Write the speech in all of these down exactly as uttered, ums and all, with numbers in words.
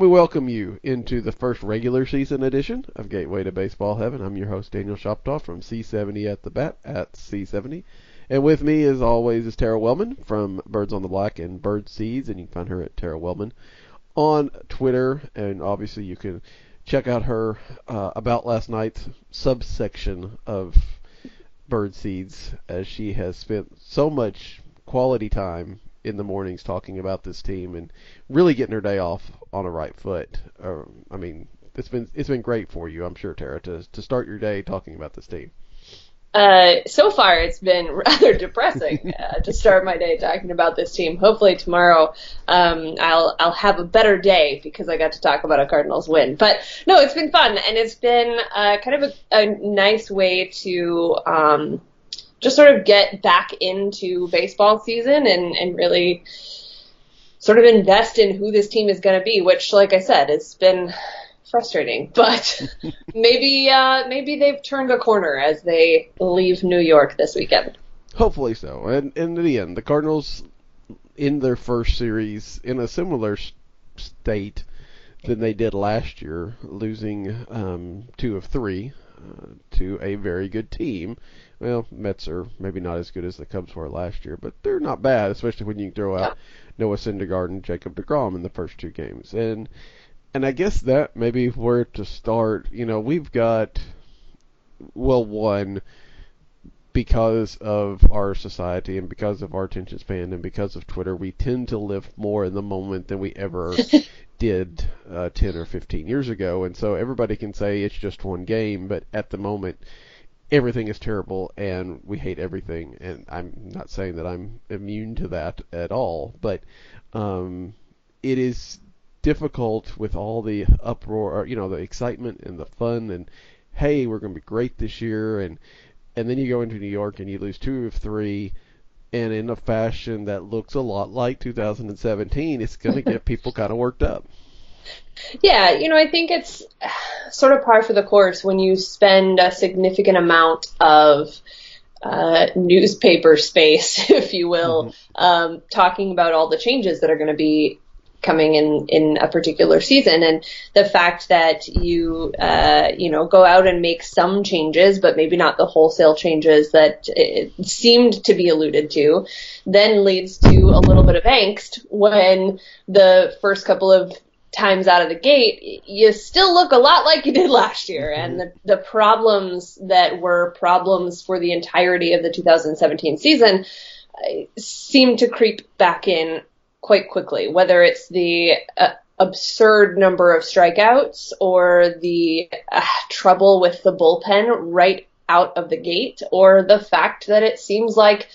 welcome you into the first regular season edition of Gateway to Baseball Heaven. I'm your host, Daniel Shoptaw from C seventy at the Bat at C seventy. And with me, as always, is Tara Wellman from Birds on the Black and Bird Seeds, and you can find her at Tara Wellman on Twitter. And obviously, you can check out her uh, About Last Night's subsection of Bird Seeds, as she has spent so much quality time in the mornings talking about this team and really getting her day off on a right foot. Uh, I mean, it's been it's been great for you, I'm sure, Tara, to to start your day talking about this team. Uh, so far, it's been rather depressing uh, to start my day talking about this team. Hopefully tomorrow, um, I'll I'll have a better day because I got to talk about a Cardinals win. But no, it's been fun, and it's been uh, kind of a, a nice way to um, just sort of get back into baseball season and, and really sort of invest in who this team is going to be, which, like I said, it's been frustrating. But maybe uh, maybe they've turned a corner as they leave New York this weekend. Hopefully so. And, and in the end, the Cardinals, in their first series, in a similar state than they did last year, losing um, two of three uh, to a very good team. Well, Mets are maybe not as good as the Cubs were last year, but they're not bad, especially when you can throw out Noah Syndergaard and Jacob deGrom in the first two games. And and I guess that maybe where to start. You know, we've got, well, one, because of our society and because of our attention span and because of Twitter, we tend to live more in the moment than we ever did uh, ten or fifteen years ago. And so everybody can say it's just one game, but at the moment, everything is terrible and we hate everything. And I'm not saying that I'm immune to that at all, but um, it is difficult with all the uproar, you know, the excitement and the fun and, hey, we're going to be great this year. And, and then you go into New York and you lose two of three, and in a fashion that looks a lot like two thousand seventeen, it's going to get people kind of worked up. Yeah, you know, I think it's sort of par for the course when you spend a significant amount of uh, newspaper space, if you will, mm-hmm. um, talking about all the changes that are going to be coming in, in a particular season. And the fact that you, uh, you know, go out and make some changes, but maybe not the wholesale changes that it seemed to be alluded to, then leads to a little bit of angst when the first couple of times out of the gate, you still look a lot like you did last year. Mm-hmm. And the, the problems that were problems for the entirety of the two thousand seventeen season uh, seem to creep back in quite quickly, whether it's the uh, absurd number of strikeouts or the uh, trouble with the bullpen right out of the gate, or the fact that it seems like,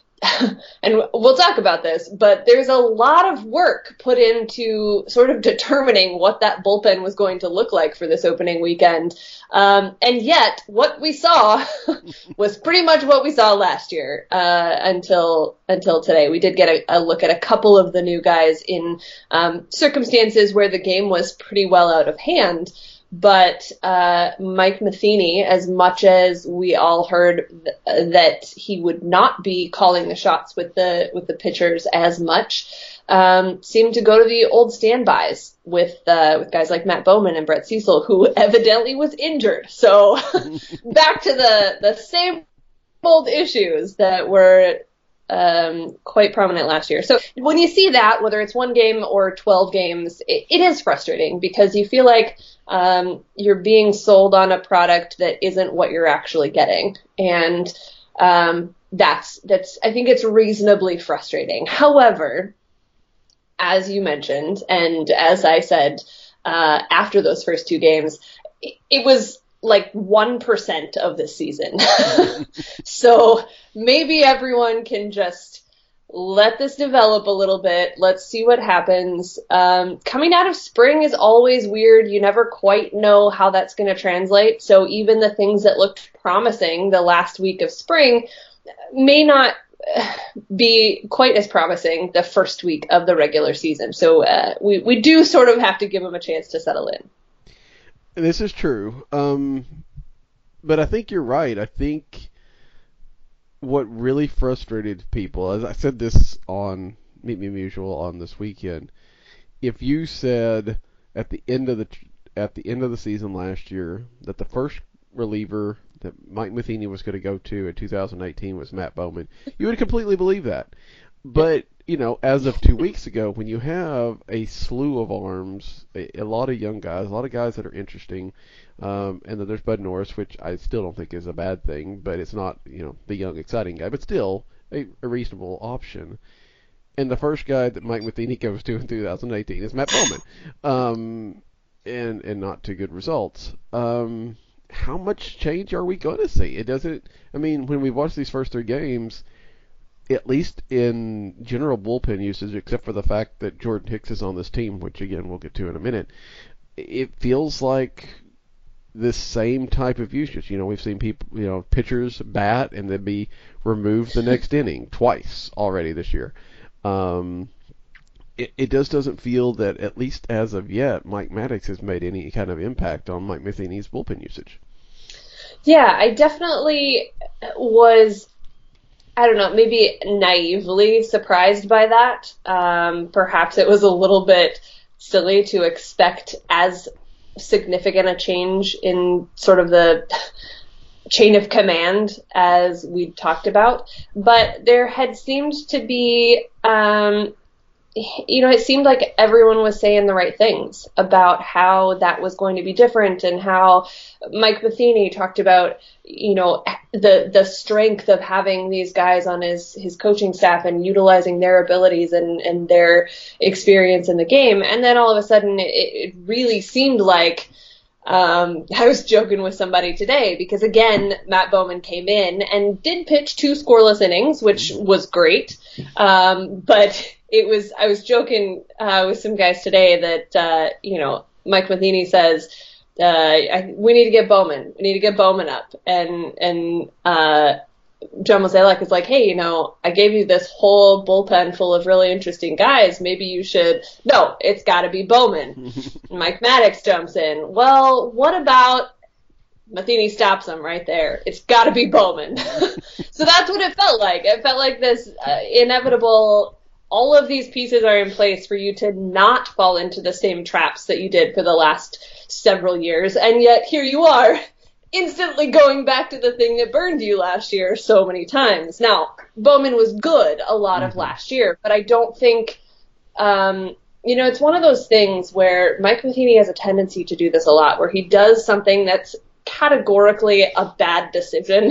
and we'll talk about this, but there's a lot of work put into sort of determining what that bullpen was going to look like for this opening weekend. Um, and yet what we saw was pretty much what we saw last year uh, until until today. We did get a, a look at a couple of the new guys in um, circumstances where the game was pretty well out of hand. But uh, Mike Matheny, as much as we all heard th- that he would not be calling the shots with the with the pitchers as much, um, seemed to go to the old standbys with uh, with guys like Matt Bowman and Brett Cecil, who evidently was injured. So back to the the same old issues that were um, quite prominent last year. So when you see that, whether it's one game or twelve games, it, it is frustrating because you feel like um, you're being sold on a product that isn't what you're actually getting. And um, that's, that's, I think it's reasonably frustrating. However, as you mentioned, and as I said, uh, after those first two games, it, it was like one percent of the season. So maybe everyone can just let this develop a little bit. Let's see what happens. Um, coming out of spring is always weird. You never quite know how that's going to translate. So even the things that looked promising the last week of spring may not be quite as promising the first week of the regular season. So uh, we, we do sort of have to give them a chance to settle in. This is true. Um, but I think you're right. I think what really frustrated people, as I said this on Meet Me Mutual on this weekend, if you said at the end of the at the end of the season last year that the first reliever that Mike Matheny was going to go to in two thousand eighteen was Matt Bowman, you would completely believe that. But, you know, as of two weeks ago, when you have a slew of arms, a, a lot of young guys, a lot of guys that are interesting, um, and then there's Bud Norris, which I still don't think is a bad thing, but it's not, you know, the young, exciting guy, but still a, a reasonable option. And the first guy that Mike Matheny goes to in two thousand eighteen is Matt Bowman, um, and and not too good results. Um, how much change are we going to see? It doesn't. I mean, when we watch these first three games, at least in general bullpen usage, except for the fact that Jordan Hicks is on this team, which again we'll get to in a minute, it feels like this same type of usage. You know, we've seen people, you know, pitchers bat and then be removed the next inning twice already this year. Um, it, it just doesn't feel that, at least as of yet, Mike Maddux has made any kind of impact on Mike Matheny's bullpen usage. Yeah, I definitely was, I don't know, maybe naively surprised by that. Um, perhaps it was a little bit silly to expect as significant a change in sort of the chain of command as we talked about, but there had seemed to be, um, you know, it seemed like everyone was saying the right things about how that was going to be different, and how Mike Matheny talked about, you know, the the strength of having these guys on his, his coaching staff and utilizing their abilities and, and their experience in the game. And then all of a sudden it, it really seemed like, Um, I was joking with somebody today because, again, Matt Bowman came in and did pitch two scoreless innings, which was great. Um, but it was, I was joking uh, with some guys today that, uh, you know, Mike Matheny says, uh, I, we need to get Bowman. We need to get Bowman up. And, and, uh, John Mozeliak is like, hey, you know, I gave you this whole bullpen full of really interesting guys. Maybe you should. No, it's got to be Bowman. Mike Maddux jumps in. Well, what about Matheny stops him right there? It's got to be Bowman. So that's what it felt like. It felt like this uh, inevitable. All of these pieces are in place for you to not fall into the same traps that you did for the last several years, and yet here you are, instantly going back to the thing that burned you last year so many times. Now, Bowman was good a lot mm-hmm. of last year, but I don't think, um, you know, it's one of those things where Mike Matheny has a tendency to do this a lot, where he does something that's categorically a bad decision,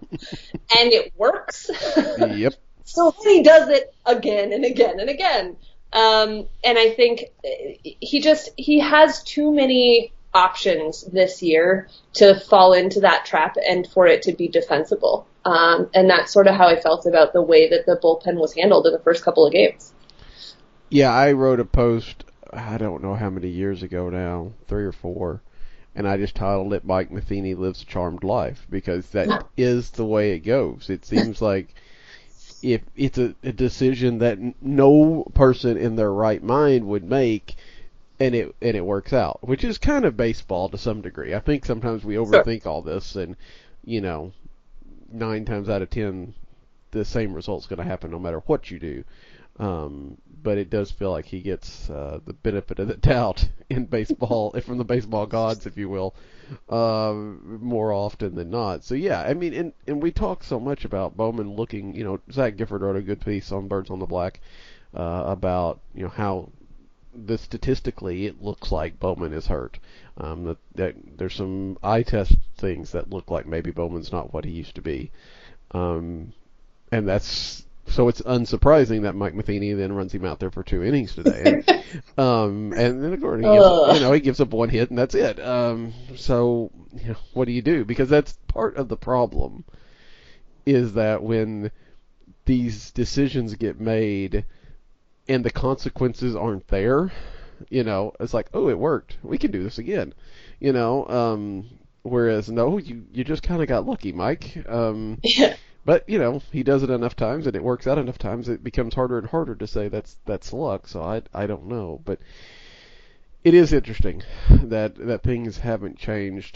and it works. Yep. So then he does it again and again and again. Um, and I think he just, he has too many options this year to fall into that trap and for it to be defensible. Um, and that's sort of how I felt about the way that the bullpen was handled in the first couple of games. Yeah, I wrote a post, I don't know how many years ago now, three or four, and I just titled it, Mike Matheny Lives a Charmed Life, because that is the way it goes. It seems like if it's a, a decision that no person in their right mind would make, and it and it works out, which is kind of baseball to some degree. I think sometimes we overthink sure. all this, and you know, nine times out of ten, the same result's going to happen no matter what you do. Um, but it does feel like he gets uh, the benefit of the doubt in baseball, from the baseball gods, if you will, uh, more often than not. So yeah, I mean, and and we talk so much about Bowman looking. You know, Zach Gifford wrote a good piece on Birds on the Black uh, about you know how. The statistically, it looks like Bowman is hurt. Um, that, that there's some eye test things that look like maybe Bowman's not what he used to be, um, and that's so it's unsurprising that Mike Matheny then runs him out there for two innings today. And, um, and then of course he gives, you know he gives up one hit and that's it. Um, so you know, what do you do? Because that's part of the problem. Is that when these decisions get made and the consequences aren't there, you know, it's like, oh, it worked. We can do this again, you know. Um, whereas, no, you, you just kind of got lucky, Mike. Um, yeah. But, you know, he does it enough times and it works out enough times, it becomes harder and harder to say that's that's luck. So I, I don't know. But it is interesting that, that things haven't changed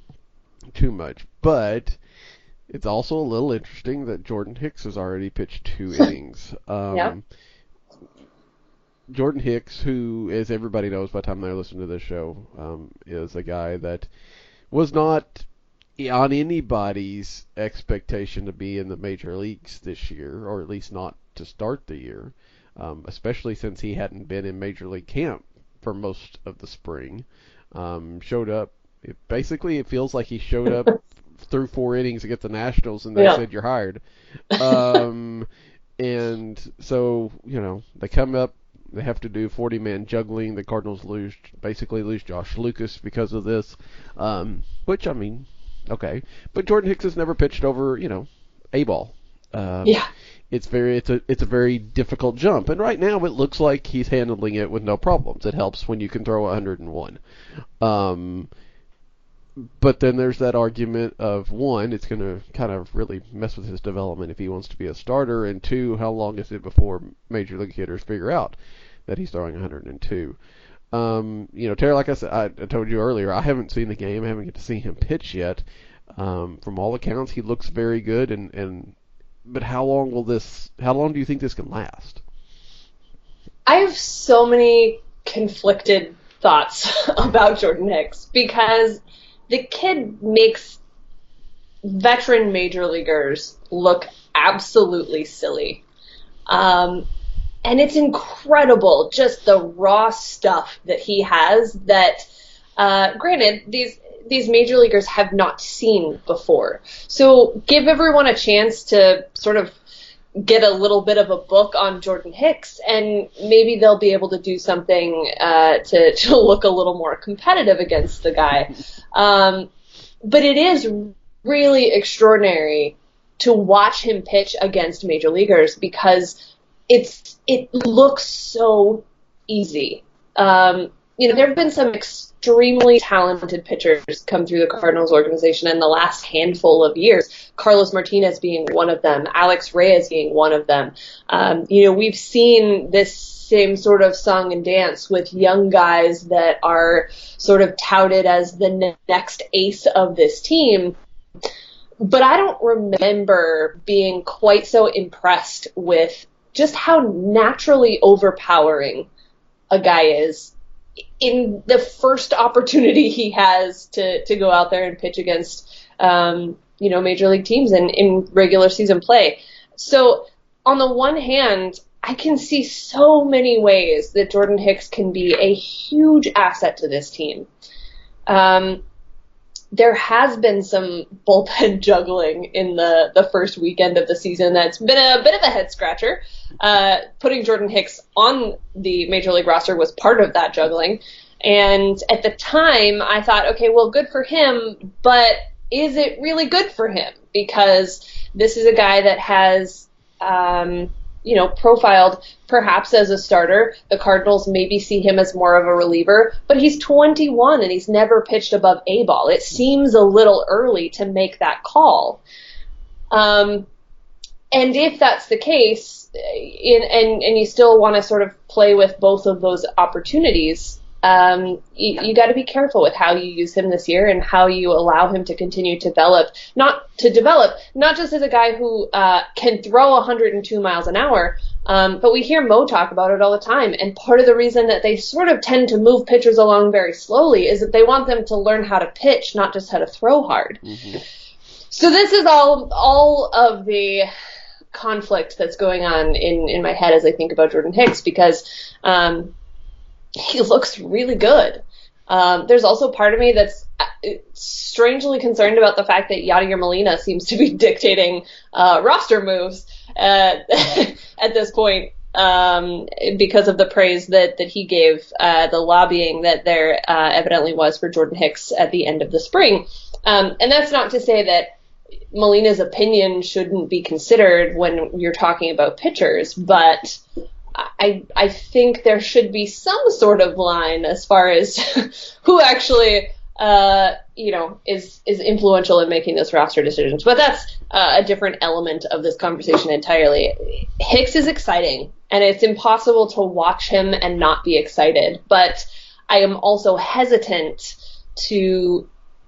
too much. But it's also a little interesting that Jordan Hicks has already pitched two innings. Um, yeah. Jordan Hicks, who, as everybody knows by the time they listen to this show, um, is a guy that was not on anybody's expectation to be in the major leagues this year, or at least not to start the year, um, especially since he hadn't been in major league camp for most of the spring. Um, showed up. It, basically, it feels like he showed up through four innings against the Nationals, and they Yeah. said you're hired. Um, and so you know they come up. They have to do forty-man juggling. The Cardinals lose, basically lose Josh Lucas because of this, um, which, I mean, okay. But Jordan Hicks has never pitched over, you know, a ball. Um, Yeah. It's very, it's a, it's a very difficult jump, and right now it looks like he's handling it with no problems. It helps when you can throw one hundred one. Um, but then there's that argument of, one, it's going to kind of really mess with his development if he wants to be a starter, and two, how long is it before major league hitters figure out that he's throwing one hundred two? Um, you know, Terry, like I said, I, I told you earlier, I haven't seen the game. I haven't get to see him pitch yet. Um, from all accounts, he looks very good, and, and but how long will this? How long do you think this can last? I have so many conflicted thoughts about Jordan Hicks because the kid makes veteran major leaguers look absolutely silly. Um, and it's incredible, just the raw stuff that he has that, uh, granted, these these major leaguers have not seen before. So give everyone a chance to sort of get a little bit of a book on Jordan Hicks, and maybe they'll be able to do something uh, to, to look a little more competitive against the guy. Um, but it is really extraordinary to watch him pitch against major leaguers because it's it looks so easy. Um, you know, there have been some extremely talented pitchers come through the Cardinals organization in the last handful of years. Carlos Martinez being one of them, Alex Reyes being one of them. Um, you know, we've seen this same sort of song and dance with young guys that are sort of touted as the ne- next ace of this team. But I don't remember being quite so impressed with just how naturally overpowering a guy is in the first opportunity he has to, to go out there and pitch against, um, you know, major league teams in, in regular season play. So on the one hand, I can see so many ways that Jordan Hicks can be a huge asset to this team. Um, there has been some bullpen juggling in the, the first weekend of the season that's been a bit of a head scratcher. Uh, putting Jordan Hicks on the major league roster was part of that juggling. And at the time, I thought, okay, well, good for him, but is it really good for him? Because this is a guy that has, um, you know, profiled perhaps as a starter. The Cardinals maybe see him as more of a reliever, but he's twenty-one and he's never pitched above A ball. It seems a little early to make that call. Um, and if that's the case, in, and, and you still want to sort of play with both of those opportunities, Um, you, you got to be careful with how you use him this year and how you allow him to continue to develop, not to develop, not just as a guy who uh, can throw one hundred two miles an hour, um, but we hear Mo talk about it all the time. And part of the reason that they sort of tend to move pitchers along very slowly is that they want them to learn how to pitch, not just how to throw hard. Mm-hmm. So this is all all of the conflict that's going on in, in my head as I think about Jordan Hicks, because um, he looks really good. Um, there's also part of me that's strangely concerned about the fact that Yadier Molina seems to be dictating uh, roster moves uh, at this point um, because of the praise that, that he gave, uh, the lobbying that there uh, evidently was for Jordan Hicks at the end of the spring. Um, and that's not to say that Molina's opinion shouldn't be considered when you're talking about pitchers, but I I think there should be some sort of line as far as who actually uh, you know is is influential in making those roster decisions. But that's uh, a different element of this conversation entirely. Hicks is exciting, and it's impossible to watch him and not be excited. But I am also hesitant to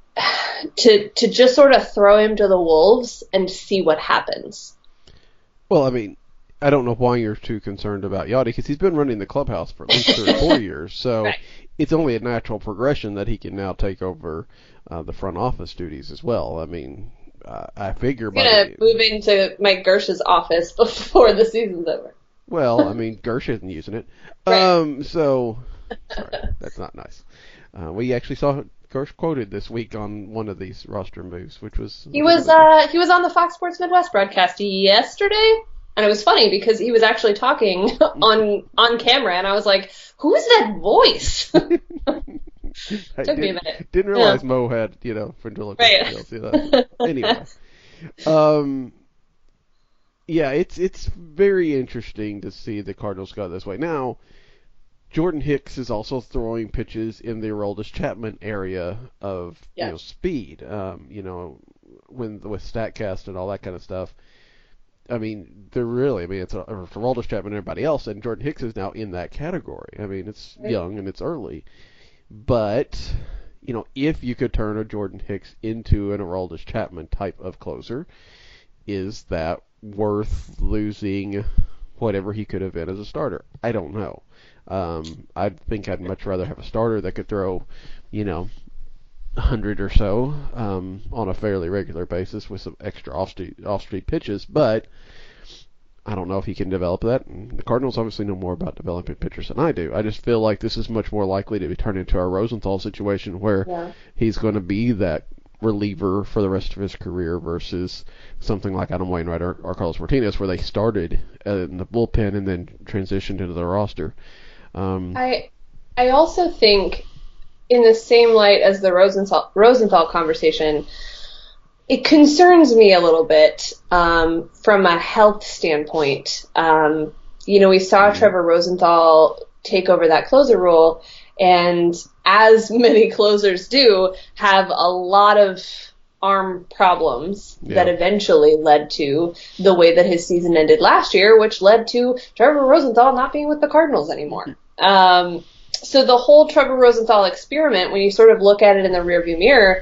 to to just sort of throw him to the wolves and see what happens. Well, I mean, I don't know why you're too concerned about Yachty, because he's been running the clubhouse for at least three or four years. So Right. it's only a natural progression that he can now take over uh, the front office duties as well. I mean, uh, I figure He's by gonna the move into Mike Gersh's office before the season's over. well, I mean, Gersh isn't using it. Right. Um, so sorry, that's not nice. Uh, we actually saw Gersh quoted this week on one of these roster moves, which was He was uh he was on the Fox Sports Midwest broadcast yesterday, and it was funny because he was actually talking on on camera, and I was like, "Who is that voice?" I Took me a didn't, minute. didn't realize Mo had, you know, ventriloquist Right. skills. Yeah, that's- anyway, um, yeah, it's it's very interesting to see the Cardinals go this way. Now, Jordan Hicks is also throwing pitches in the Aroldis Chapman area of you Yeah. know speed. Um, you know, when with Statcast and all that kind of stuff. I mean, they're really. I mean, it's a, for Aroldis Chapman and everybody else, and Jordan Hicks is now in that category. I mean, it's Right. young and it's early. But, you know, if you could turn a Jordan Hicks into an Aroldis Chapman type of closer, is that worth losing whatever he could have been as a starter? I don't know. Um, I think I'd much rather have a starter that could throw, you know, a hundred or so um, on a fairly regular basis with some extra off-street, off-street pitches, but I don't know if he can develop that. And the Cardinals obviously know more about developing pitchers than I do. I just feel like this is much more likely to be turned into a Rosenthal situation where Yeah. he's going to be that reliever for the rest of his career versus something like Adam Wainwright or, or Carlos Martinez where they started in the bullpen and then transitioned into the roster. Um, I I also think, in the same light as the Rosenthal Rosenthal conversation, it concerns me a little bit um, from a health standpoint. Um, you know, we saw Mhm. Trevor Rosenthal take over that closer role, and as many closers do, have a lot of arm problems that Yeah. eventually led to the way that his season ended last year, which led to Trevor Rosenthal not being with the Cardinals anymore. Um, so the whole Trevor Rosenthal experiment, when you sort of look at it in the rearview mirror,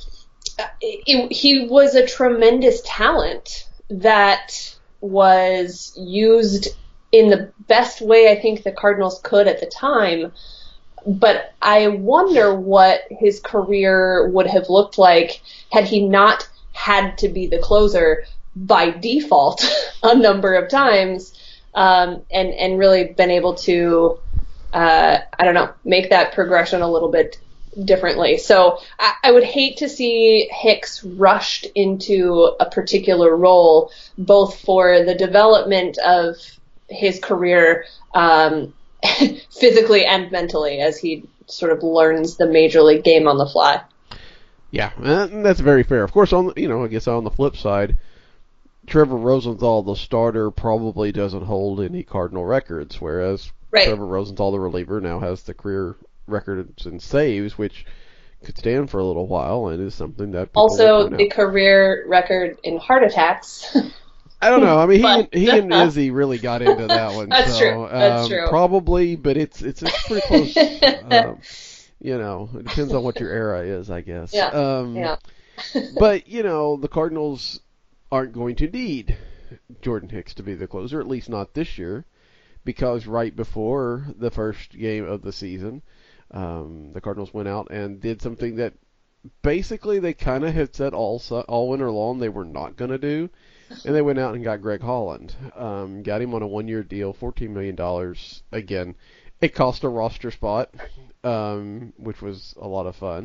it, it, he was a tremendous talent that was used in the best way I think the Cardinals could at the time. But I wonder what his career would have looked like had he not had to be the closer by default a number of times, um, and and really been able to, uh, I don't know, make that progression a little bit differently. So I, I would hate to see Hicks rushed into a particular role, both for the development of his career, um, physically and mentally, as he sort of learns the major league game on the fly. Yeah, and that's very fair. Of course, on the, you know, I guess on the flip side, Trevor Rosenthal, the starter, probably doesn't hold any Cardinal records, whereas Right. Trevor Rosenthal, the reliever, now has the career records and saves, which could stand for a little while, and is something that people will Also, point the out. career record in heart attacks. I don't know. I mean, he But- and, he and Izzy really got into that one. That's so, true. That's um, true. Probably, but it's it's, it's pretty close. um, you know, it depends on what your era is, I guess. Yeah, Um, yeah. But, you know, the Cardinals aren't going to need Jordan Hicks to be the closer, at least not this year, because right before the first game of the season, um, the Cardinals went out and did something that basically they kind of had said all su- all winter long they were not going to do, and they went out and got Greg Holland. Um, got him on a one-year deal, fourteen million dollars. Again, it cost a roster spot, um, which was a lot of fun.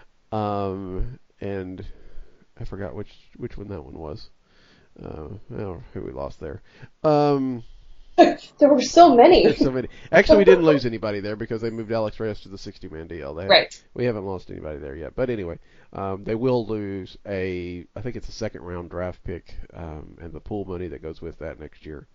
Um, and I forgot which which one that one was. Uh, I don't know who we lost there. Um, There were so many. there's so many. Actually, we didn't lose anybody there because they moved Alex Reyes to the sixty-man deal. They Right. We haven't lost anybody there yet. But anyway, um, they will lose a, I think it's a second round draft pick, um, and the pool money that goes with that next year.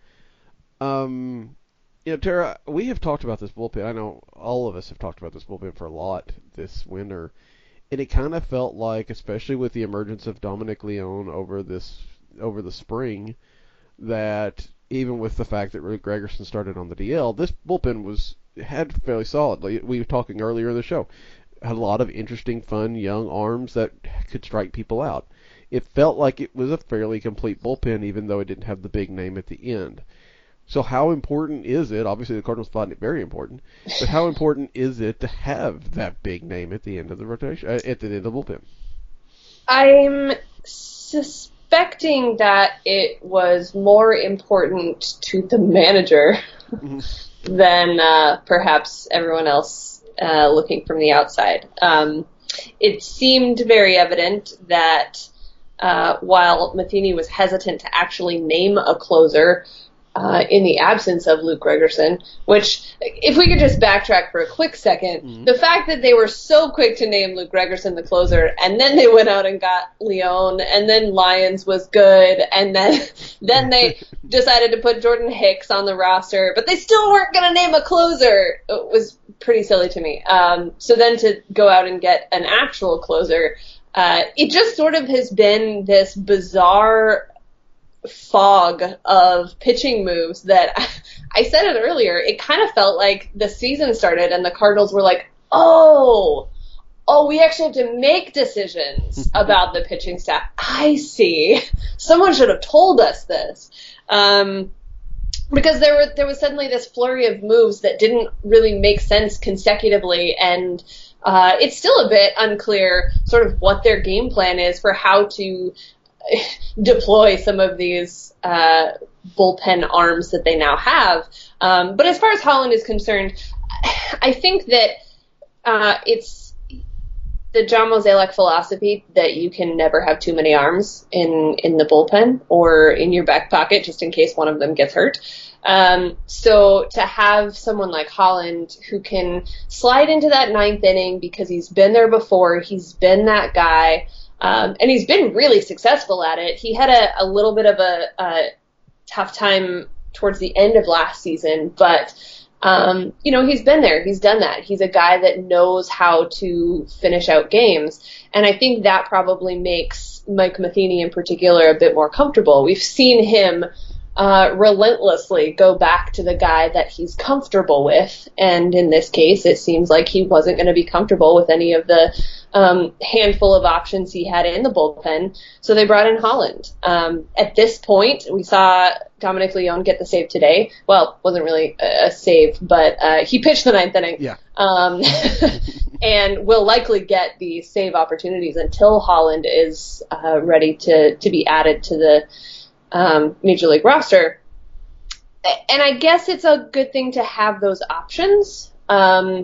Um, you know, Tara, we have talked about this bullpen. I know all of us have talked about this bullpen for a lot this winter. And it kind of felt like, especially with the emergence of Dominic Leone over this over the spring, that even with the fact that Rick Gregerson started on the D L, this bullpen was had fairly solid. Like we were talking earlier in the show, had a lot of interesting, fun, young arms that could strike people out. It felt like it was a fairly complete bullpen, even though it didn't have the big name at the end. So how important is it? Obviously, the Cardinals find it very important, but how important is it to have that big name at the end of the rotation, uh, at the end of the bullpen? I'm suspecting that it was more important to the manager mm-hmm. than uh, perhaps everyone else uh, looking from the outside. Um, it seemed very evident that uh, while Matheny was hesitant to actually name a closer, Uh, in the absence of Luke Gregerson, which, if we could just backtrack for a quick second, mm-hmm. the fact that they were so quick to name Luke Gregerson the closer, and then they went out and got Leone, and then Lyons was good, and then then they decided to put Jordan Hicks on the roster, but they still weren't going to name a closer. It was pretty silly to me. Um, so then to go out and get an actual closer, uh, it just sort of has been this bizarre fog of pitching moves that I said it earlier. It kind of felt like the season started and the Cardinals were like, oh, oh, we actually have to make decisions about the pitching staff. I see. Someone should have told us this. Um, because there were there was suddenly this flurry of moves that didn't really make sense consecutively, and uh, it's still a bit unclear sort of what their game plan is for how to deploy some of these uh, bullpen arms that they now have. Um, but as far as Holland is concerned, I think that uh, it's the John Mozeliak philosophy that you can never have too many arms in, in the bullpen or in your back pocket just in case one of them gets hurt. Um, so to have someone like Holland who can slide into that ninth inning because he's been there before, he's been that guy, Um, and he's been really successful at it. He had a, a little bit of a, a tough time towards the end of last season, but, um, you know, he's been there. He's done that. He's a guy that knows how to finish out games. And I think that probably makes Mike Matheny in particular a bit more comfortable. We've seen him uh, relentlessly go back to the guy that he's comfortable with. And in this case, it seems like he wasn't going to be comfortable with any of the um, handful of options he had in the bullpen. So they brought in Holland. Um, at this point, we saw Dominic Leone get the save today. Well, wasn't really a, a save, but uh, he pitched the ninth inning. Yeah. Um, and will likely get the save opportunities until Holland is uh, ready to, to be added to the um, Major League roster. And I guess it's a good thing to have those options. Um,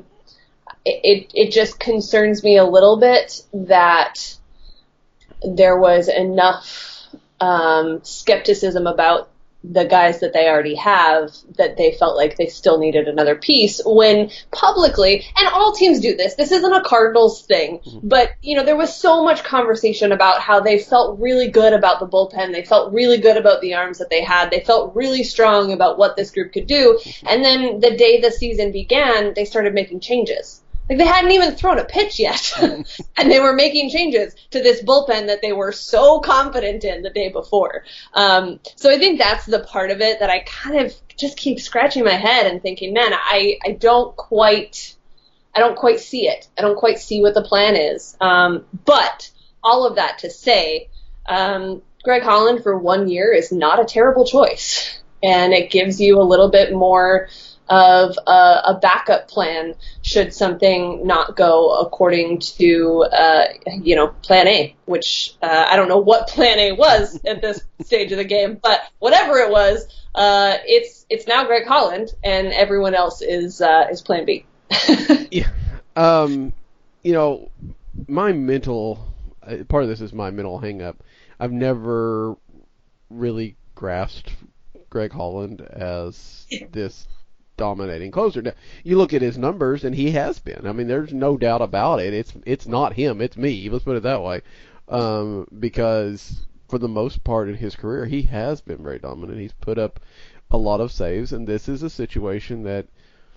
it, it just concerns me a little bit that there was enough um, skepticism about the guys that they already have that they felt like they still needed another piece when publicly, and all teams do this, this isn't a Cardinals thing, mm-hmm. but, you know, there was so much conversation about how they felt really good about the bullpen, they felt really good about the arms that they had, they felt really strong about what this group could do, mm-hmm. and then the day the season began, they started making changes. Like, they hadn't even thrown a pitch yet, and they were making changes to this bullpen that they were so confident in the day before. Um, so I think that's the part of it that I kind of just keep scratching my head and thinking, man, I, I don't quite, I don't quite see it. I don't quite see what the plan is. Um, but all of that to say, um, Greg Holland for one year is not a terrible choice, and it gives you a little bit more of a, a backup plan should something not go according to, uh, you know, plan A, which uh, I don't know what plan A was at this stage of the game, but whatever it was, uh, it's it's now Greg Holland, and everyone else is uh, is plan B. Yeah. Um, you know, my mental, part of this is my mental hang-up. I've never really grasped Greg Holland as this dominating closer. Now, you look at his numbers, and he has been. I mean, there's no doubt about it. It's it's not him, it's me. Let's put it that way. Um, because for the most part in his career, he has been very dominant. He's put up a lot of saves, and this is a situation that,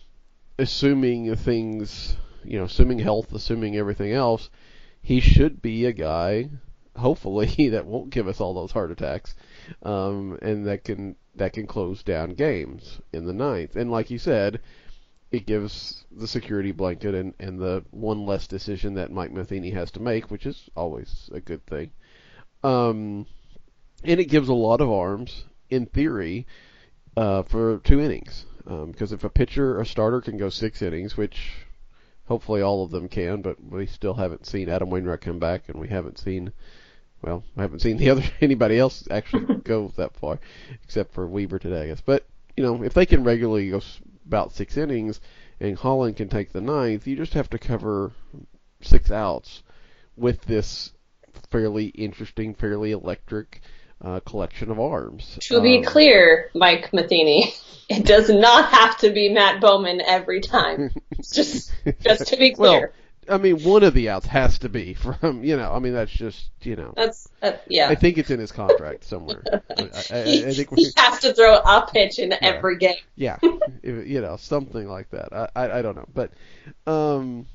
assuming things, you know, assuming health, assuming everything else, he should be a guy, hopefully, that won't give us all those heart attacks, um, and that can that can close down games in the ninth. And like you said, it gives the security blanket and, and the one less decision that Mike Matheny has to make, which is always a good thing. Um, and it gives a lot of arms, in theory, uh, for two innings. Because um, if a pitcher, a starter, can go six innings, which hopefully all of them can, but we still haven't seen Adam Wainwright come back, and we haven't seen, well, I haven't seen the other anybody else actually go that far, except for Weaver today, I guess. But you know, if they can regularly go about six innings, and Holland can take the ninth, you just have to cover six outs with this fairly interesting, fairly electric uh, collection of arms. To be um, clear, Mike Matheny, it does not have to be Matt Bowman every time. It's just, just to be clear. Well, I mean, one of the outs has to be from, you know, I mean, that's just, you know. That's, that, yeah. I think it's in his contract somewhere. I, I, he, I think he has to throw a pitch in yeah, every game. Yeah, you know, something like that. I, I, I don't know. But, um,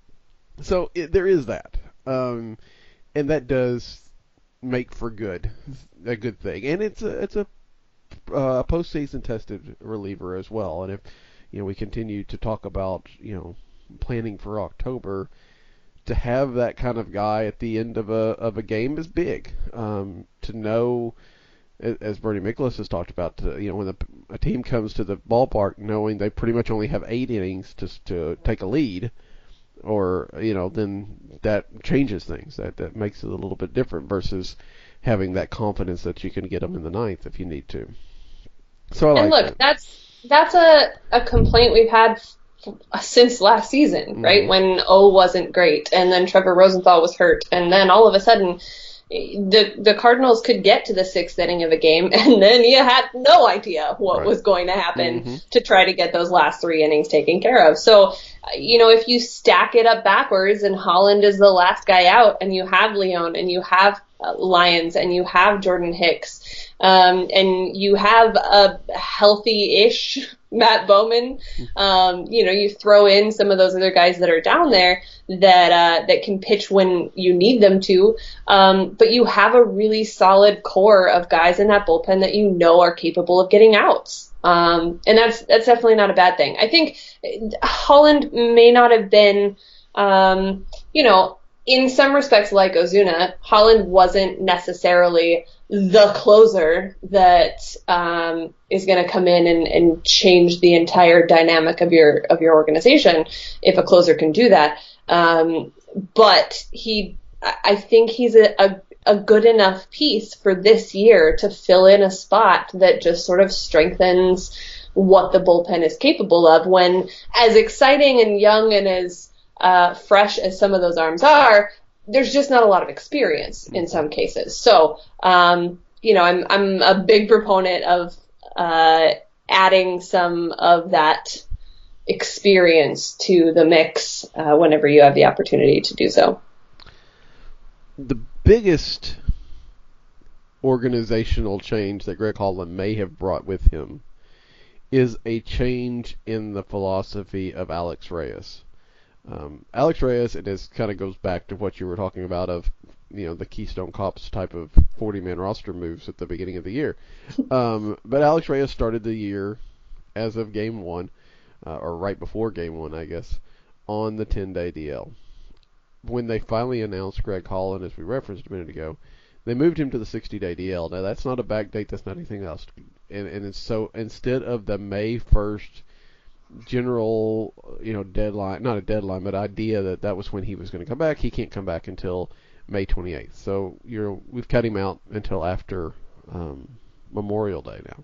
so it, there is that. Um, and that does make for good, a good thing. And it's a, it's a, uh, postseason tested reliever as well. And if, you know, we continue to talk about, you know, planning for October, to have that kind of guy at the end of a of a game is big. Um, to know, as Bernie Miklasz has talked about, to, you know, when the, a team comes to the ballpark knowing they pretty much only have eight innings to to take a lead, or you know, then that changes things. That that makes it a little bit different versus having that confidence that you can get them in the ninth if you need to. So I like and look, that. that's that's a a complaint we've had since last season, mm-hmm. right? When O wasn't great, and then Trevor Rosenthal was hurt, and then all of a sudden, the the Cardinals could get to the sixth inning of a game, and then you had no idea what right. was going to happen mm-hmm. to try to get those last three innings taken care of. So, you know, if you stack it up backwards, and Holland is the last guy out, and you have Leon, and you have uh, Lyons, and you have Jordan Hicks, um, and you have a healthy-ish Matt Bowman, um, you know, you throw in some of those other guys that are down there that uh, that can pitch when you need them to, um, but you have a really solid core of guys in that bullpen that you know are capable of getting outs, um, and that's that's definitely not a bad thing. I think Holland may not have been, um, you know, in some respects like Ozuna, Holland wasn't necessarily the closer that um, is going to come in and, and change the entire dynamic of your of your organization if a closer can do that. Um, but he, I think he's a, a, a good enough piece for this year to fill in a spot that just sort of strengthens what the bullpen is capable of. When as exciting and young and as uh, fresh as some of those arms are, there's just not a lot of experience in some cases. So, um, you know, I'm I'm a big proponent of uh, adding some of that experience to the mix uh, whenever you have the opportunity to do so. The biggest organizational change that Greg Holland may have brought with him is a change in the philosophy of Alex Reyes. Um, Alex Reyes, and this kind of goes back to what you were talking about of, you know, the Keystone Cops type of forty-man roster moves at the beginning of the year. Um, but Alex Reyes started the year as of game one, uh, or right before game one, I guess, on the ten-day D L. When they finally announced Greg Holland, as we referenced a minute ago, they moved him to the sixty-day D L. Now, that's not a back date. That's not anything else. And, and it's so instead of the May first general, you know, deadline, not a deadline, but idea that that was when he was going to come back, he can't come back until May twenty-eighth. So, you know, we've cut him out until after um, Memorial Day now.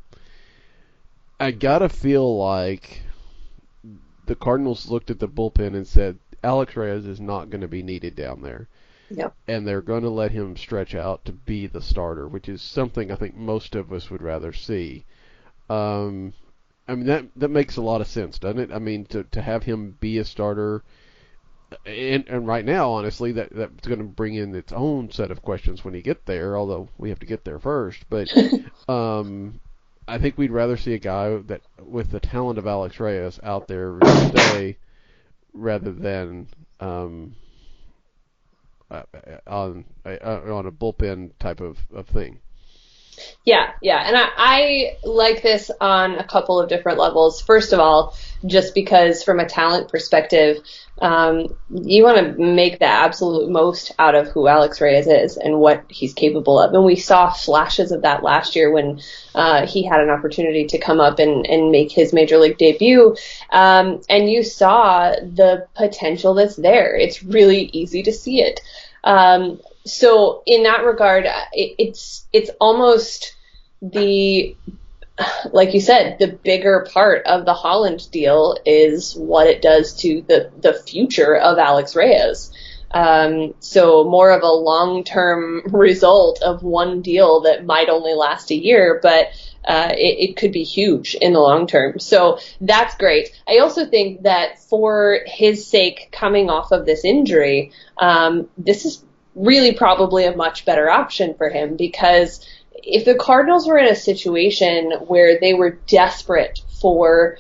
I gotta feel like the Cardinals looked at the bullpen and said, Alex Reyes is not going to be needed down there. Yep. And they're going to let him stretch out to be the starter, which is something I think most of us would rather see. Um, I mean, that that makes a lot of sense, doesn't it? I mean, to to have him be a starter, and, and right now, honestly, that that's going to bring in its own set of questions when you get there, although we have to get there first. But um, I think we'd rather see a guy that with the talent of Alex Reyes out there stay rather than um, uh, on, uh, on a bullpen type of, of thing. Yeah, yeah. And I, I like this on a couple of different levels. First of all, just because from a talent perspective, um, you want to make the absolute most out of who Alex Reyes is and what he's capable of. And we saw flashes of that last year when uh, he had an opportunity to come up and, and make his major league debut. Um, and you saw the potential that's there. It's really easy to see it. Um, so in that regard, it, it's it's almost the, like you said, the bigger part of the Holland deal is what it does to the, the future of Alex Reyes. Um, so more of a long-term result of one deal that might only last a year, but uh, it, it could be huge in the long term. So that's great. I also think that for his sake, coming off of this injury, um, this is really probably a much better option for him, because if the Cardinals were in a situation where they were desperate for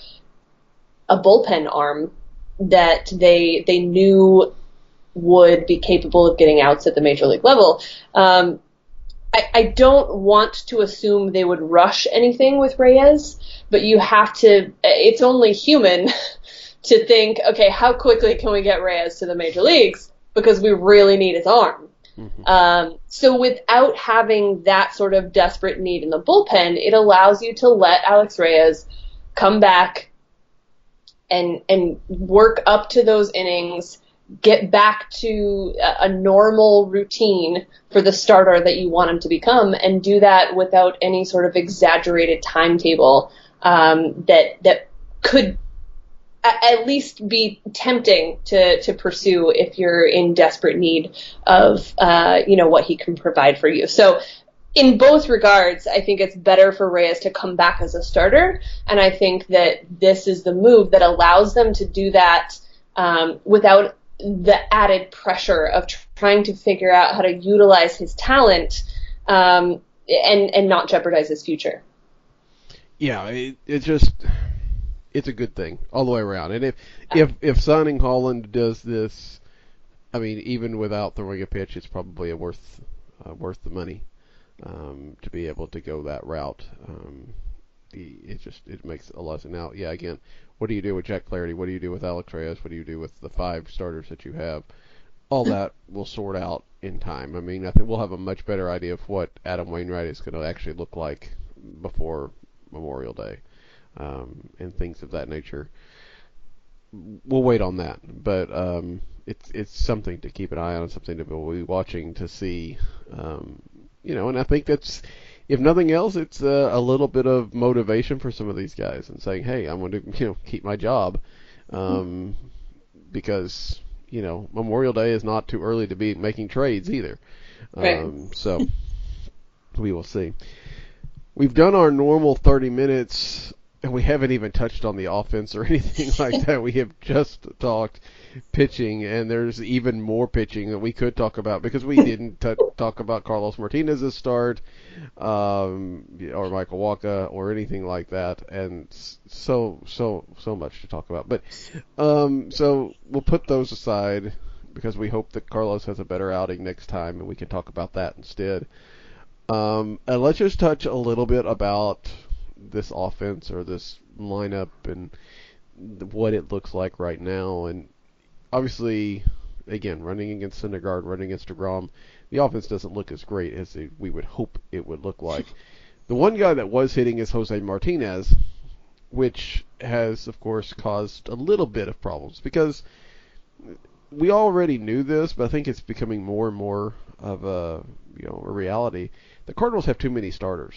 a bullpen arm that they they knew would be capable of getting outs at the major league level, um, I, I don't want to assume they would rush anything with Reyes, but you have to, it's only human to think, okay, how quickly can we get Reyes to the major leagues, because we really need his arm. Mm-hmm. Um, so without having that sort of desperate need in the bullpen, it allows you to let Alex Reyes come back and and work up to those innings, get back to a, a normal routine for the starter that you want him to become, and do that without any sort of exaggerated timetable um, that that could at least be tempting to, to pursue if you're in desperate need of, uh, you know, what he can provide for you. So in both regards, I think it's better for Reyes to come back as a starter. And I think that this is the move that allows them to do that um, without the added pressure of tr- trying to figure out how to utilize his talent um, and, and not jeopardize his future. Yeah, it, it just... it's a good thing all the way around. And if if if signing Holland does this, I mean, even without throwing a pitch, it's probably a worth uh, worth the money um, to be able to go that route. Um, it just it makes a lot of sense. Now, yeah, again, what do you do with Jack Flaherty? What do you do with Alex Reyes? What do you do with the five starters that you have? All that will sort out in time. I mean, I think we'll have a much better idea of what Adam Wainwright is going to actually look like before Memorial Day. Um, and things of that nature. We'll wait on that, but um, it's it's something to keep an eye on, something to be watching to see, um, you know. And I think that's, if nothing else, it's a, a little bit of motivation for some of these guys, and saying, "Hey, I'm going to, you know, keep my job," um, because you know Memorial Day is not too early to be making trades either. Right. Um, so we will see. We've done our normal thirty minutes. And we haven't even touched on the offense or anything like that. We have just talked pitching, and there's even more pitching that we could talk about, because we didn't t- talk about Carlos Martinez's start, um, or Michael Wacha, or anything like that. And so, so, so much to talk about. But um, so we'll put those aside, because we hope that Carlos has a better outing next time, and we can talk about that instead. Um, and let's just touch a little bit about this offense or this lineup and what it looks like right now. And obviously, again, running against Syndergaard, running against DeGrom, the offense doesn't look as great as it, we would hope it would look like. The one guy that was hitting is Jose Martinez, which has, of course, caused a little bit of problems, because we already knew this, but I think it's becoming more and more of a, you know, a reality. The Cardinals have too many starters.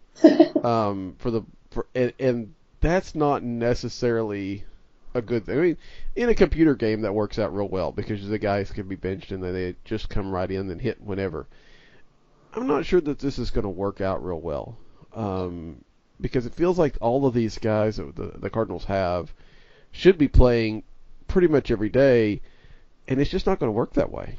um, for the for and, and that's not necessarily a good thing. I mean, in a computer game that works out real well, because the guys can be benched and then they just come right in and hit whenever. I'm not sure that this is going to work out real well, um, because it feels like all of these guys that the, the Cardinals have should be playing pretty much every day, and it's just not going to work that way.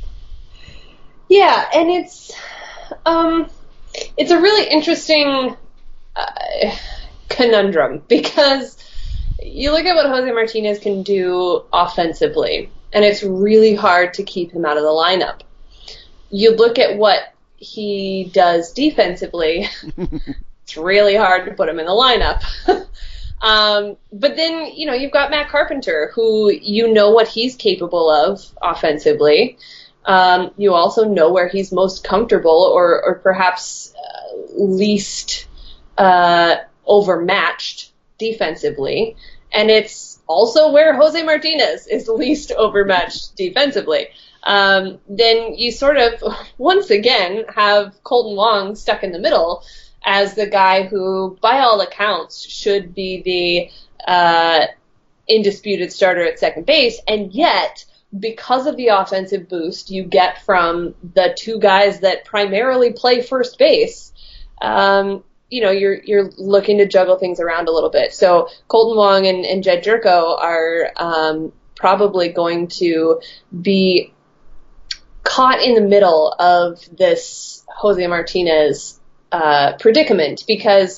Yeah, and it's um. It's a really interesting uh, conundrum, because you look at what Jose Martinez can do offensively, and it's really hard to keep him out of the lineup. You look at what he does defensively, it's really hard to put him in the lineup. um, but then, you know, you've got Matt Carpenter, who you know what he's capable of offensively. Um, you also know where he's most comfortable or, or perhaps uh, least uh, overmatched defensively. And it's also where Jose Martinez is least overmatched defensively. Um, then you sort of, once again, have Kolten Wong stuck in the middle as the guy who, by all accounts, should be the uh, indisputed starter at second base. And yet, because of the offensive boost you get from the two guys that primarily play first base, um, you know, you're you're looking to juggle things around a little bit. So Kolten Wong and, and Jed Jerko are um, probably going to be caught in the middle of this Jose Martinez uh, predicament, because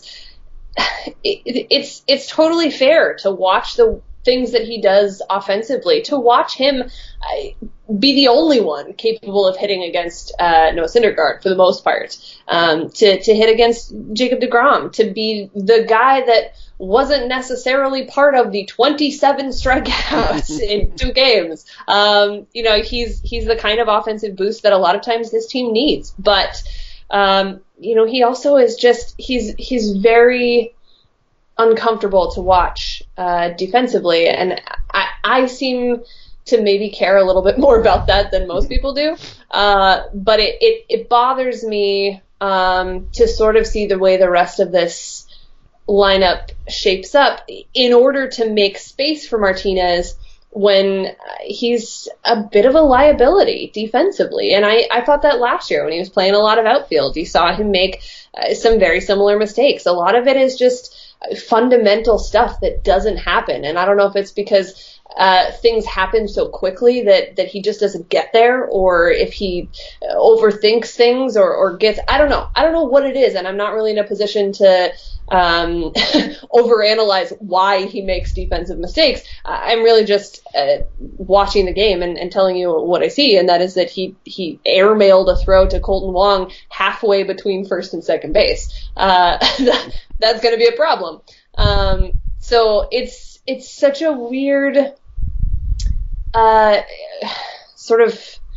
it, it's it's totally fair to watch the things that he does offensively, to watch him uh, be the only one capable of hitting against uh, Noah Syndergaard for the most part, um, to, to hit against Jacob deGrom, to be the guy that wasn't necessarily part of the twenty-seven strikeouts in two games. Um, you know, he's he's the kind of offensive boost that a lot of times this team needs. But, um, you know, he also is just, he's he's very uncomfortable to watch uh, defensively, and I, I seem to maybe care a little bit more about that than most people do. Uh, but it, it, it bothers me um, to sort of see the way the rest of this lineup shapes up in order to make space for Martinez when he's a bit of a liability defensively. And I, I thought that last year when he was playing a lot of outfield. You saw him make uh, some very similar mistakes. A lot of it is just fundamental stuff that doesn't happen. And I don't know if it's because uh, things happen so quickly that, that he just doesn't get there, or if he overthinks things or, or gets, I don't know. I don't know what it is. And I'm not really in a position to um, overanalyze why he makes defensive mistakes. I'm really just uh, watching the game and, and telling you what I see. And that is that he, he airmailed a throw to Kolten Wong halfway between first and second base. Uh, that, that's going to be a problem. Um, so it's, it's such a weird, uh, sort of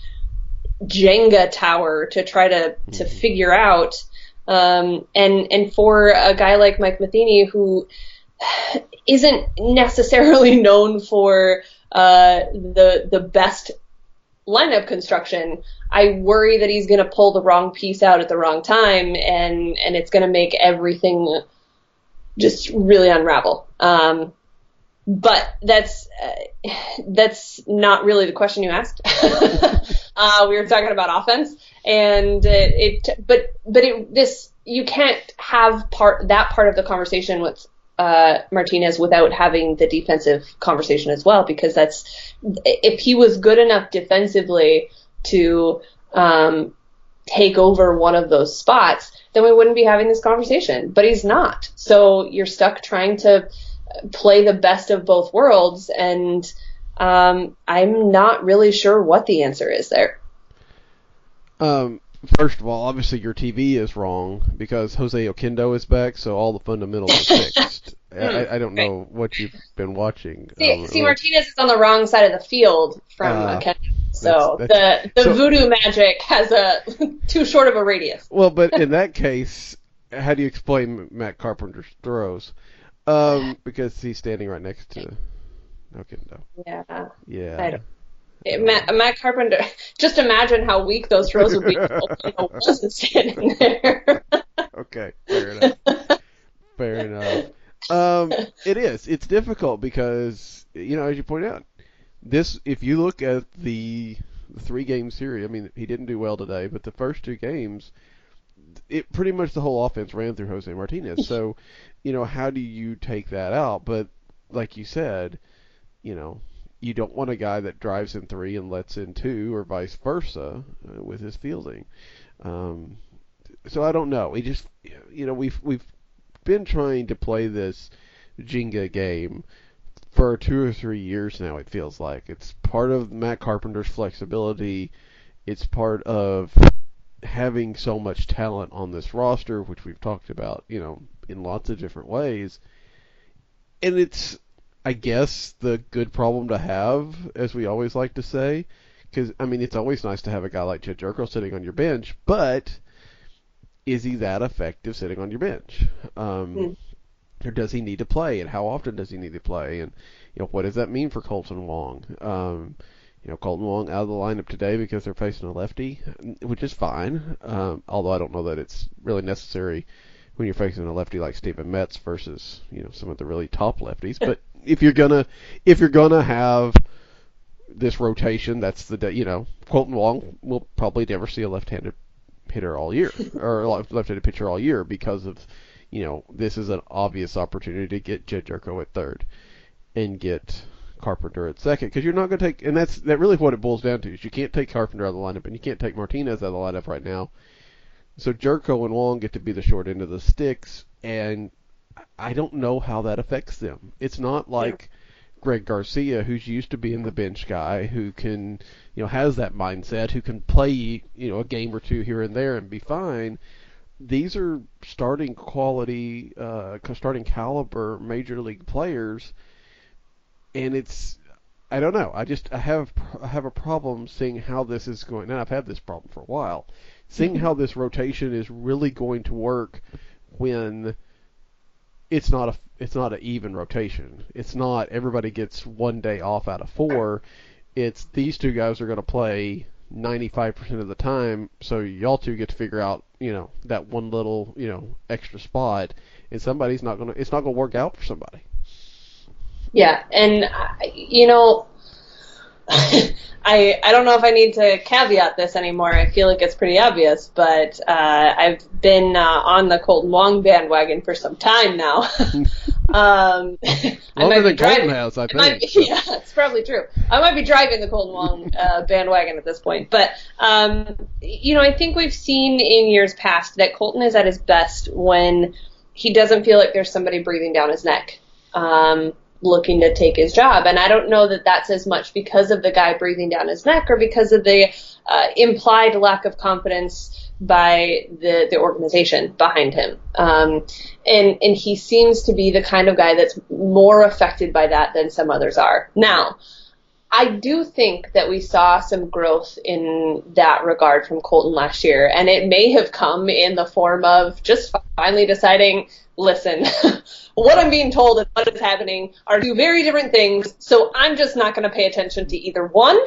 Jenga tower to try to, to figure out. Um, and, and for a guy like Mike Matheny, who isn't necessarily known for, uh, the, the best lineup construction, I worry that he's going to pull the wrong piece out at the wrong time, and, and it's going to make everything just really unravel. Um, but that's, uh, that's not really the question you asked. uh, we were talking about offense, and it, it but, but it, this, you can't have part, that part of the conversation with, uh, Martinez without having the defensive conversation as well, because that's, if he was good enough defensively to, um, take over one of those spots, then we wouldn't be having this conversation, but he's not. So you're stuck trying to play the best of both worlds, and um, I'm not really sure what the answer is there. Um, first of all, obviously your T V is wrong because Jose Oquendo is back, so all the fundamentals are fixed. I, I don't know what you've been watching. See, um, see Martinez is on the wrong side of the field from uh, Oquendo. So that's, that's, the the so, voodoo magic has a too short of a radius. Well, but in that case, how do you explain Matt Carpenter's throws? Um, because he's standing right next to Oquendo. Yeah. Yeah. I don't. It, Matt, Matt Carpenter. Just imagine how weak those throws would be if Oquendo wasn't standing there. Okay, fair enough. Fair enough. Um, it is. It's difficult because, you know, as you point out, this, if you look at the, the three game series, I mean, he didn't do well today, but the first two games, it pretty much the whole offense ran through Jose Martinez. So, you know, how do you take that out? But like you said, you know, you don't want a guy that drives in three and lets in two, or vice versa uh, with his fielding. Um, so I don't know. We just, you know, we've we've been trying to play this Jenga game for two or three years now. It feels like it's part of Matt Carpenter's flexibility. It's part of having so much talent on this roster, which we've talked about, you know, in lots of different ways. And it's, I guess, the good problem to have, as we always like to say, because, I mean, it's always nice to have a guy like Jedd Gyorko sitting on your bench, but is he that effective sitting on your bench? Um, mm. Or does he need to play, and how often does he need to play? And, you know, what does that mean for Kolten Wong? Um, you know, Kolten Wong out of the lineup today because they're facing a lefty, which is fine, um, although I don't know that it's really necessary when you're facing a lefty like Steven Metz versus, you know, some of the really top lefties. But if you're gonna if you're gonna have this rotation, that's the, you know, Kolten Wong will probably never see a left-handed hitter all year, or a left-handed pitcher all year, because of, you know, this is an obvious opportunity to get Jedd Gyorko at third and get Carpenter at second, because you're not going to take, and that's that really what it boils down to, is you can't take Carpenter out of the lineup, and you can't take Martinez out of the lineup right now. So Gyorko and Wong get to be the short end of the sticks, and I don't know how that affects them. It's not like yeah. Greg Garcia, who's used to being the bench guy, who can, you know, has that mindset, who can play, you know, a game or two here and there and be fine. These are starting quality, uh, starting caliber major league players, and it's, I don't know. I just I have I have a problem seeing how this is going. And I've had this problem for a while. Seeing how this rotation is really going to work when it's not a it's not an even rotation. It's not everybody gets one day off out of four. It's these two guys are going to play ninety-five percent of the time, so y'all two get to figure out, you know, that one little, you know, extra spot, and somebody's not going to it's not going to work out for somebody. Yeah, and you know, I I don't know if I need to caveat this anymore. I feel like it's pretty obvious, but uh, I've been uh, on the Kolten Wong bandwagon for some time now. um, Longer than Kolten has, I think. I might, yeah, it's probably true. I might be driving the Kolten Wong uh, bandwagon at this point, but um, you know, I think we've seen in years past that Kolten is at his best when he doesn't feel like there's somebody breathing down his neck. Um, looking to take his job. And I don't know that that's as much because of the guy breathing down his neck or because of the uh, implied lack of confidence by the, the organization behind him. Um, and, and he seems to be the kind of guy that's more affected by that than some others are. Now, I do think that we saw some growth in that regard from Kolten last year, and it may have come in the form of just finally deciding, listen, what I'm being told and what is happening are two very different things, so I'm just not going to pay attention to either one.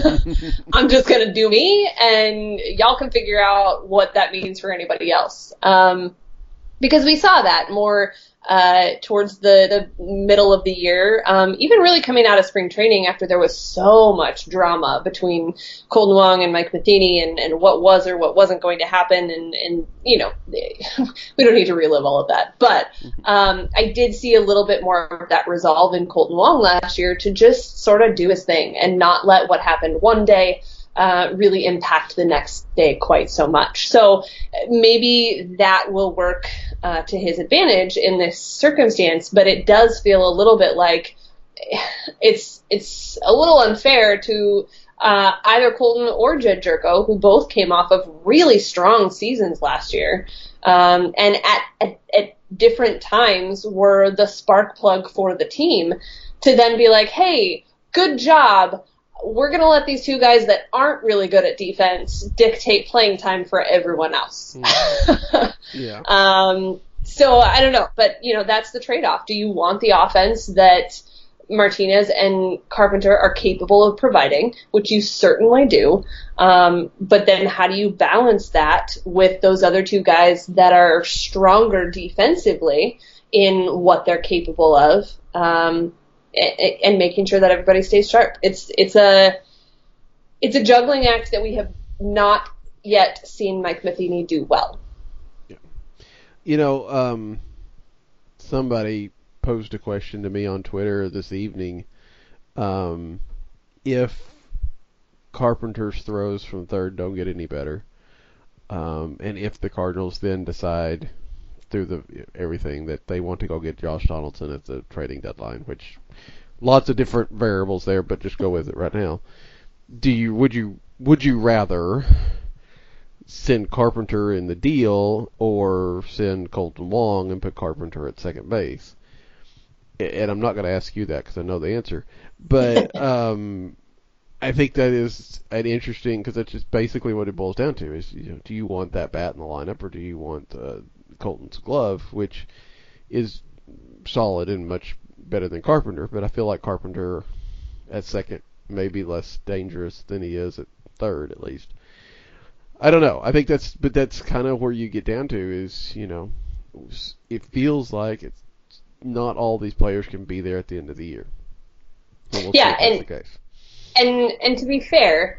I'm just going to do me, and y'all can figure out what that means for anybody else. Um, because we saw that more uh, towards the, the middle of the year, um, even really coming out of spring training after there was so much drama between Kolten Wong and Mike Matheny and, and what was or what wasn't going to happen. And, and you know, we don't need to relive all of that. But um, I did see a little bit more of that resolve in Kolten Wong last year to just sort of do his thing and not let what happened one day Uh, really impact the next day quite so much. So maybe that will work uh, to his advantage in this circumstance, but it does feel a little bit like it's it's a little unfair to uh, either Kolten or Jedd Gyorko, who both came off of really strong seasons last year, um, and at, at, at different times were the spark plug for the team, to then be like, hey, good job. We're going to let these two guys that aren't really good at defense dictate playing time for everyone else. Mm. Yeah. um, so I don't know, but you know, that's the trade-off. Do you want the offense that Martinez and Carpenter are capable of providing, which you certainly do, um, but then how do you balance that with those other two guys that are stronger defensively in what they're capable of? Um, and making sure that everybody stays sharp. It's it's a it's a juggling act that we have not yet seen Mike Matheny do well. Yeah. You know, um, somebody posed a question to me on Twitter this evening. Um, if Carpenter's throws from third don't get any better, um, and if the Cardinals then decide through the everything that they want to go get Josh Donaldson at the trading deadline, which lots of different variables there, but just go with it right now. Do you would you would you rather send Carpenter in the deal or send Colton Wong and put Carpenter at second base. And I'm not going to ask you that because I know the answer. But um, I think that is an interesting, because that's just basically what it boils down to is, you know, do you want that bat in the lineup or do you want uh, Colton's glove, which is solid and much better than Carpenter, but I feel like Carpenter at second may be less dangerous than he is at third, at least. I don't know. I think that's, but that's kind of where you get down to is, you know, it feels like it's not all these players can be there at the end of the year. We'll yeah, and, the case. and and to be fair,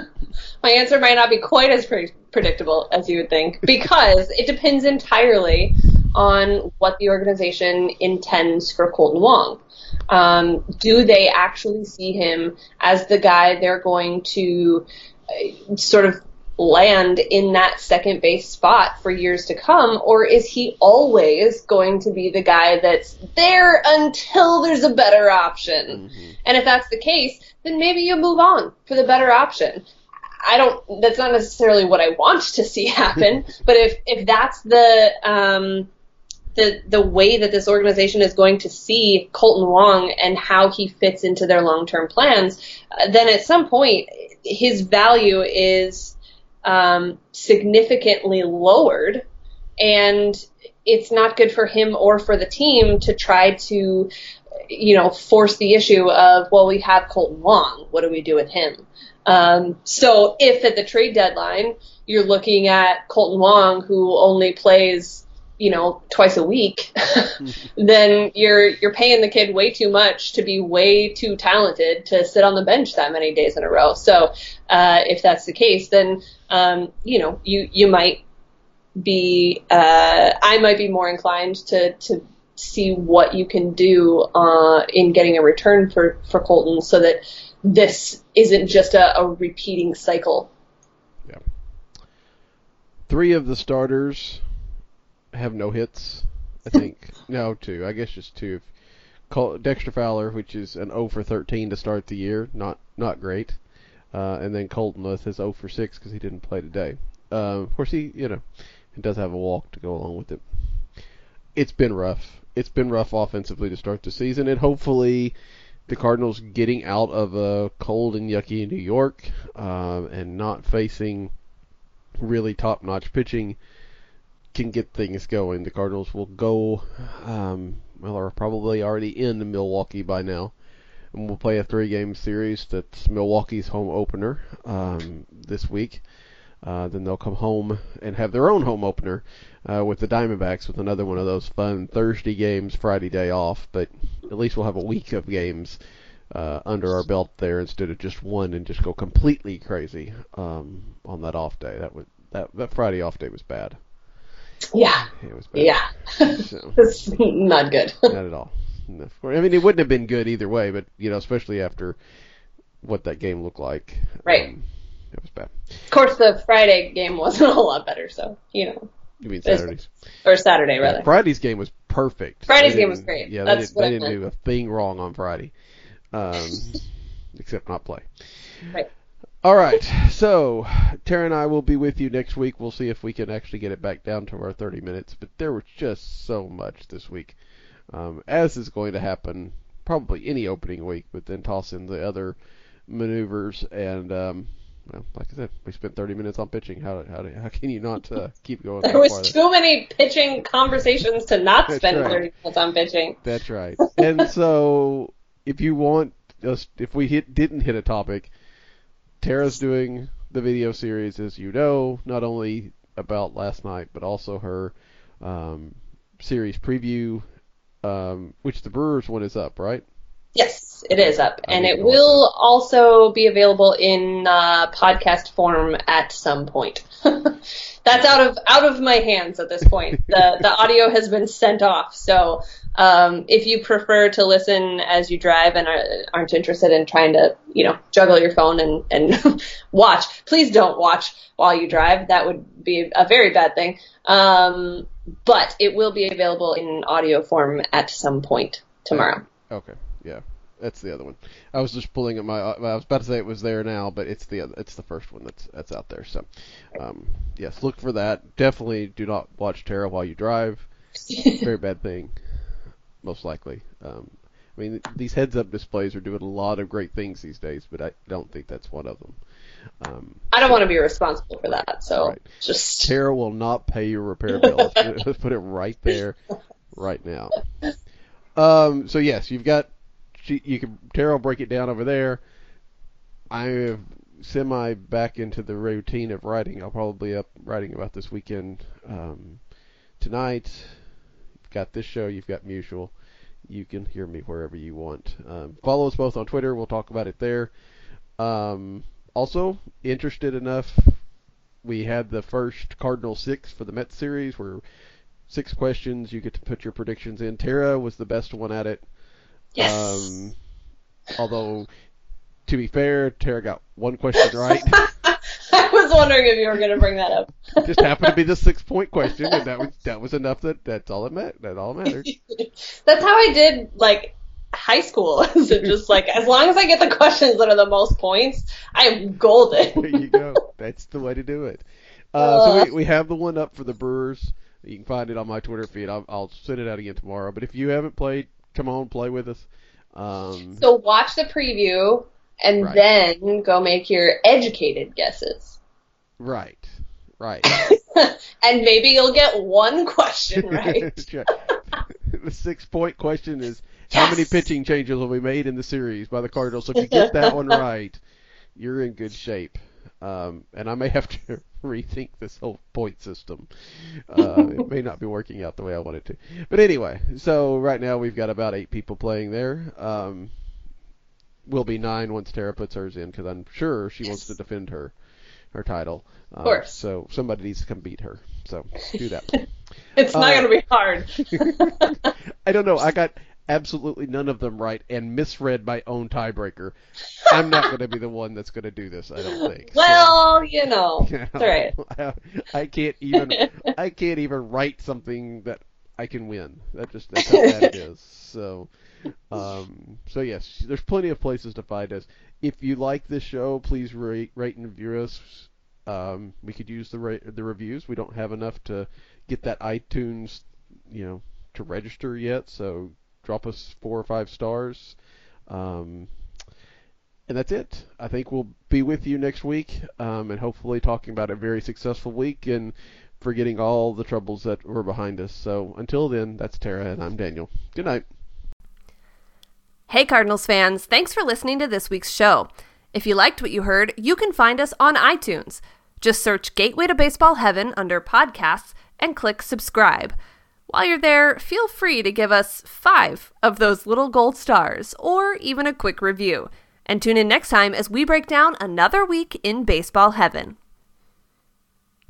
my answer might not be quite as pre- predictable as you would think, because it depends entirely on what the organization intends for Colton Wong. Um, do they actually see him as the guy they're going to uh, sort of land in that second base spot for years to come, or is he always going to be the guy that's there until there's a better option? Mm-hmm. And if that's the case, then maybe you move on for the better option. I don't, that's not necessarily what I want to see happen, but if, if that's the, um, the, the way that this organization is going to see Colton Wong and how he fits into their long-term plans, uh, then at some point his value is Um, significantly lowered, and it's not good for him or for the team to try to, you know, force the issue of, well, we have Colton Wong, what do we do with him? Um, so if at the trade deadline you're looking at Colton Wong, who only plays, you know, twice a week, then you're you're paying the kid way too much to be way too talented to sit on the bench that many days in a row. So uh, if that's the case, then um, you know you you might be uh, I might be more inclined to to see what you can do uh, in getting a return for for Colton, so that this isn't just a, a repeating cycle. Yeah. Three of the starters have no hits, I think. No, two. I guess just two. Dexter Fowler, which is an oh for thirteen to start the year, not not great. Uh, and then Colton with his oh for six because he didn't play today. Uh, of course, he, you know, he does have a walk to go along with it. It's been rough. It's been rough offensively to start the season, and hopefully the Cardinals getting out of a cold and yucky New York um, and not facing really top-notch pitching can get things going. The Cardinals will go, um, well, are probably already in Milwaukee by now, and we'll play a three-game series that's Milwaukee's home opener um, this week. Uh, then they'll come home and have their own home opener uh, with the Diamondbacks with another one of those fun Thursday games, Friday day off, but at least we'll have a week of games uh, under our belt there instead of just one and just go completely crazy um, on that off day. That would that, that Friday off day was bad. Yeah. It was bad. Yeah. So, it's not good. Not at all. I mean, it wouldn't have been good either way, but, you know, especially after what that game looked like. Right. Um, it was bad. Of course, the Friday game wasn't a whole lot better, so, you know. You mean Saturdays? Or Saturday, rather. Yeah, Friday's game was perfect. Friday's game was great. Yeah, That's they, did, they didn't do a thing wrong on Friday, um, except not play. Right. All right, so Tara and I will be with you next week. We'll see if we can actually get it back down to our thirty minutes, but there was just so much this week, um, as is going to happen probably any opening week, but then toss in the other maneuvers, and um, well, like I said, we spent thirty minutes on pitching. How how, how can you not uh, keep going? There was farther? Too many pitching conversations to not That's spend right. thirty minutes on pitching. That's right. And so if you want us, if we hit didn't hit a topic, Tara's doing the video series, as you know, not only about last night, but also her um, series preview, um, which the Brewers one is up, right? Yes, it is up. I and it will also be available in uh, podcast form at some point. That's out of out of my hands at this point. The the audio has been sent off. So um, if you prefer to listen as you drive and are, aren't interested in trying to, you know, juggle your phone and, and watch, please don't watch while you drive. That would be a very bad thing. Um, but it will be available in audio form at some point tomorrow. Okay. Yeah. That's the other one. I was just pulling at my. I was about to say it was there now, but it's the it's the first one that's that's out there. So, um, yes, look for that. Definitely do not watch Terra while you drive. Very bad thing, most likely. Um, I mean, these heads-up displays are doing a lot of great things these days, but I don't think that's one of them. Um, I don't so, want to be responsible for that, so right. just Terra will not pay your repair bill. Let's, let's put it right there, right now. Um, so yes, you've got. You can Terra will break it down over there. I am semi back into the routine of writing. I'll probably up writing about this weekend um, tonight. You've got this show. You've got Mutual. You can hear me wherever you want. Um, follow us both on Twitter. We'll talk about it there. Um, also, interested enough, we had the first Cardinal Six for the Mets series, where six questions. You get to put your predictions in. Terra was the best one at it. Yes. Um, although, to be fair, Terra got one question right. I was wondering if you were going to bring that up. It just happened to be the six-point question, and that was that was enough. That that's all it meant. That all mattered. That's how I did like high school. Is it just like as long as I get the questions that are the most points, I am golden. There you go. That's the way to do it. Uh, uh, so we we have the one up for the Brewers. You can find it on my Twitter feed. I'll, I'll send it out again tomorrow. But if you haven't played, come on, play with us. Um, so watch the preview and right. then go make your educated guesses. Right, right. And maybe you'll get one question right. The six-point question is, yes. How many pitching changes will be made in the series by the Cardinals? So if you get that one right, you're in good shape. Um, and I may have to rethink this whole point system. Uh, it may not be working out the way I want it to. But anyway, so right now we've got about eight people playing there. Um, will be nine once Terra puts hers in, because I'm sure she yes. wants to defend her her title. Of course. Uh, so somebody needs to come beat her. So do that. It's not uh, going to be hard. I don't know. I got absolutely none of them right and misread my own tiebreaker. I'm not going to be the one that's going to do this, I don't think. Well, so, you know, you know it's all right. I, I can't even I can't even write something that I can win. That just that's how bad it is. So, um, so yes, there's plenty of places to find us. If you like this show, please rate, rate and review us. Um, we could use the ra- the reviews. We don't have enough to get that iTunes, you know, to register yet. So drop us four or five stars. Um, and that's it. I think we'll be with you next week, um, and hopefully talking about a very successful week and forgetting all the troubles that were behind us. So until then, that's Terra, and I'm Daniel. Good night. Hey Cardinals fans, thanks for listening to this week's show. If you liked what you heard, you can find us on iTunes. Just search Gateway to Baseball Heaven under podcasts and click subscribe. While you're there, feel free to give us five of those little gold stars or even a quick review. And tune in next time as we break down another week in baseball heaven.